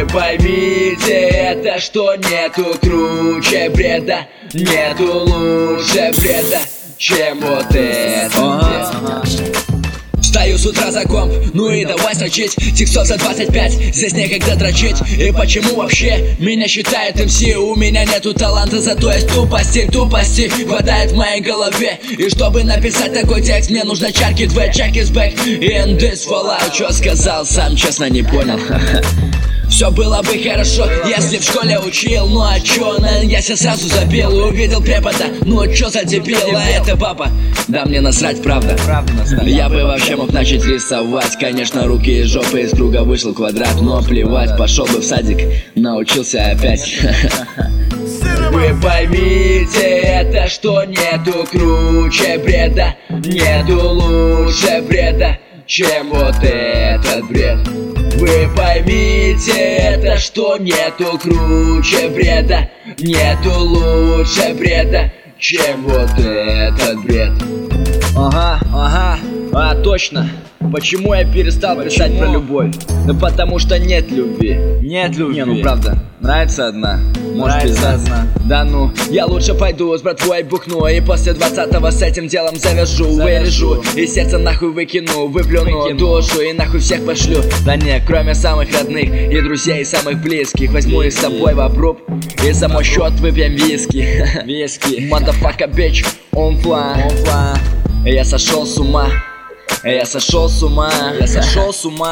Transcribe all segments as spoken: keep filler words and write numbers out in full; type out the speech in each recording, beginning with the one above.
поймите это, что нету круче бреда, нету лучше бреда, чем вот это. Встаю с утра за комп, ну и давай строчить текстов за двадцать пять, здесь некогда дрочить. И почему вообще меня считают эм си? У меня нету таланта, зато есть тупости. Тупости хватает в моей голове. И чтобы написать такой текст, мне нужно чарки две. Check is back in this fallout. Чё сказал, сам честно не понял. Все было бы хорошо, если в школе учил. Ну а чё, я себя сразу забил. Увидел препода, ну чё за дебил? А это папа, да мне насрать, правда. Я бы вообще мог начать рисовать. Конечно, руки и жопы из круга вышел квадрат. Но плевать, пошел бы в садик, научился опять. Вы поймите это, что нету круче бреда, нету лучше бреда, чем вот этот бред. Вы поймите это, что нету круче бреда, нету лучше бреда, чем вот этот бред. Ага, ага, а точно. Почему я перестал Почему? писать про любовь? Да потому что нет любви. Нет любви. Не, ну правда, нравится одна. Может нравится одна. Да ну, я лучше пойду с братвой бухну. И после двадцатого с этим делом завяжу, завяжу. Вырежу, и сердце нахуй выкину. Выплюну Выкину. душу и нахуй всех пошлю. Да не, кроме самых родных и друзей, самых близких. Возьму их с собой в обруб и за мой счет выпьем виски. Виски. Motherfucker, bitch, on fly. Я сошел с ума. Я сошел с ума, я сошел с ума.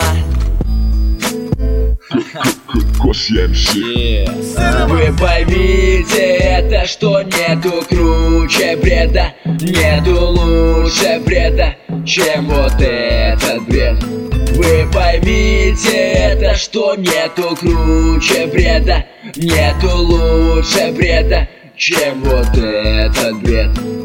yeah. Вы поймите это, что нету круче бреда, нету лучше бреда, чем вот этот бред. Вы поймите это, что нету круче бреда, нету лучше бреда, чем вот этот бред.